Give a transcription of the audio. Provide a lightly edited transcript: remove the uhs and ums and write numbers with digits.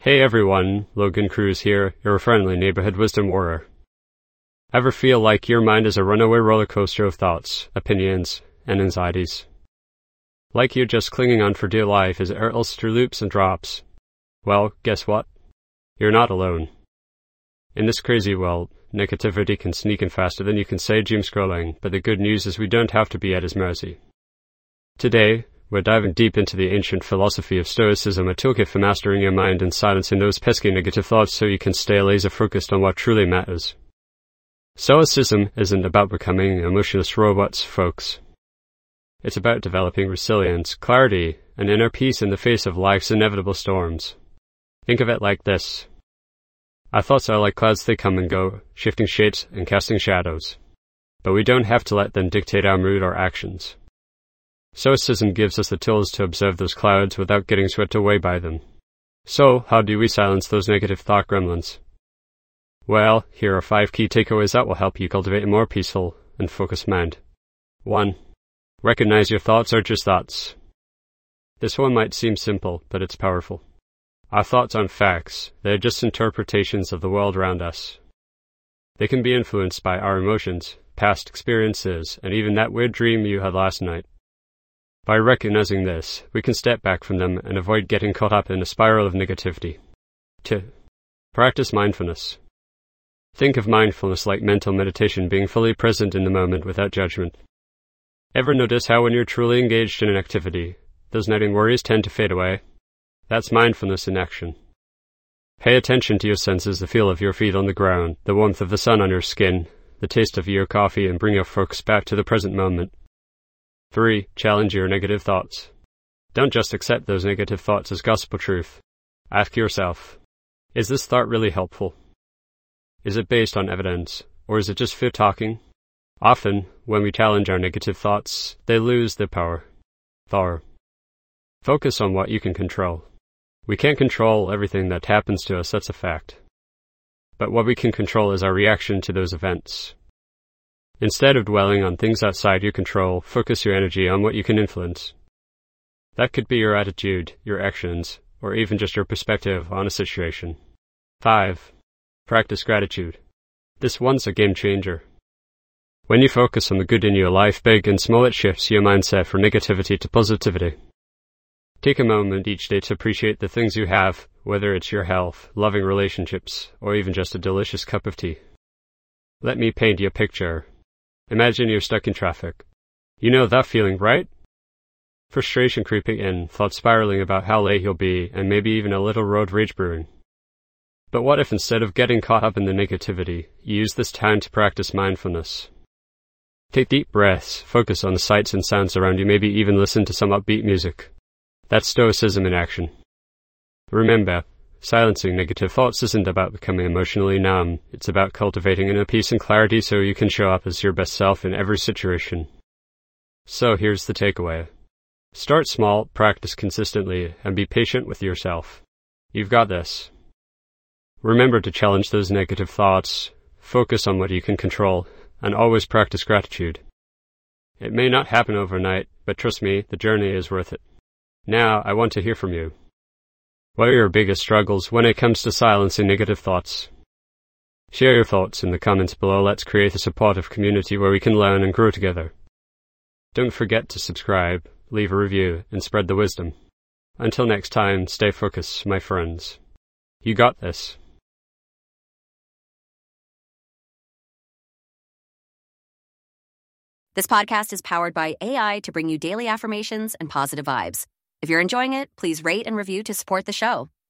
Hey everyone, Logan Cruz here, your friendly neighborhood wisdom warrior. Ever feel like your mind is a runaway roller coaster of thoughts, opinions, and anxieties? Like you're just clinging on for dear life as it hurtles through loops and drops? Well, guess what? You're not alone. In this crazy world, negativity can sneak in faster than you can say doom scrolling, but the good news is we don't have to be at his mercy. Today, we're diving deep into the ancient philosophy of Stoicism, a toolkit for mastering your mind and silencing those pesky negative thoughts so you can stay laser-focused on what truly matters. Stoicism isn't about becoming emotionless robots, folks. It's about developing resilience, clarity, and inner peace in the face of life's inevitable storms. Think of it like this. Our thoughts are like clouds, they come and go, shifting shapes and casting shadows. But we don't have to let them dictate our mood or actions. Stoicism gives us the tools to observe those clouds without getting swept away by them. So, how do we silence those negative thought gremlins? Well, here are 5 key takeaways that will help you cultivate a more peaceful and focused mind. 1. Recognize your thoughts are just thoughts. This one might seem simple, but it's powerful. Our thoughts aren't facts, they're just interpretations of the world around us. They can be influenced by our emotions, past experiences, and even that weird dream you had last night. By recognizing this, we can step back from them and avoid getting caught up in a spiral of negativity. 2. Practice mindfulness. Think of mindfulness like mental meditation, being fully present in the moment without judgment. Ever notice how when you're truly engaged in an activity, those nagging worries tend to fade away? That's mindfulness in action. Pay attention to your senses, the feel of your feet on the ground, the warmth of the sun on your skin, the taste of your coffee, and bring your focus back to the present moment. 3. Challenge your negative thoughts. Don't just accept those negative thoughts as gospel truth. Ask yourself, is this thought really helpful? Is it based on evidence, or is it just fear talking? Often, when we challenge our negative thoughts, they lose their power. Focus on what you can control. We can't control everything that happens to us, that's a fact. But what we can control is our reaction to those events. Instead of dwelling on things outside your control, focus your energy on what you can influence. That could be your attitude, your actions, or even just your perspective on a situation. 5. Practice gratitude. This one's a game changer. When you focus on the good in your life, big and small, it shifts your mindset from negativity to positivity. Take a moment each day to appreciate the things you have, whether it's your health, loving relationships, or even just a delicious cup of tea. Let me paint you a picture. Imagine you're stuck in traffic. You know that feeling, right? Frustration creeping in, thoughts spiraling about how late you'll be, and maybe even a little road rage brewing. But what if instead of getting caught up in the negativity, you use this time to practice mindfulness? Take deep breaths, focus on the sights and sounds around you, maybe even listen to some upbeat music. That's Stoicism in action. Remember, silencing negative thoughts isn't about becoming emotionally numb. It's about cultivating inner peace and clarity so you can show up as your best self in every situation. So here's the takeaway. Start small, practice consistently, and be patient with yourself. You've got this. Remember to challenge those negative thoughts, focus on what you can control, and always practice gratitude. It may not happen overnight, but trust me, the journey is worth it. Now, I want to hear from you. What are your biggest struggles when it comes to silencing negative thoughts? Share your thoughts in the comments below. Let's create a supportive community where we can learn and grow together. Don't forget to subscribe, leave a review, and spread the wisdom. Until next time, stay focused, my friends. You got this. This podcast is powered by AI to bring you daily affirmations and positive vibes. If you're enjoying it, please rate and review to support the show.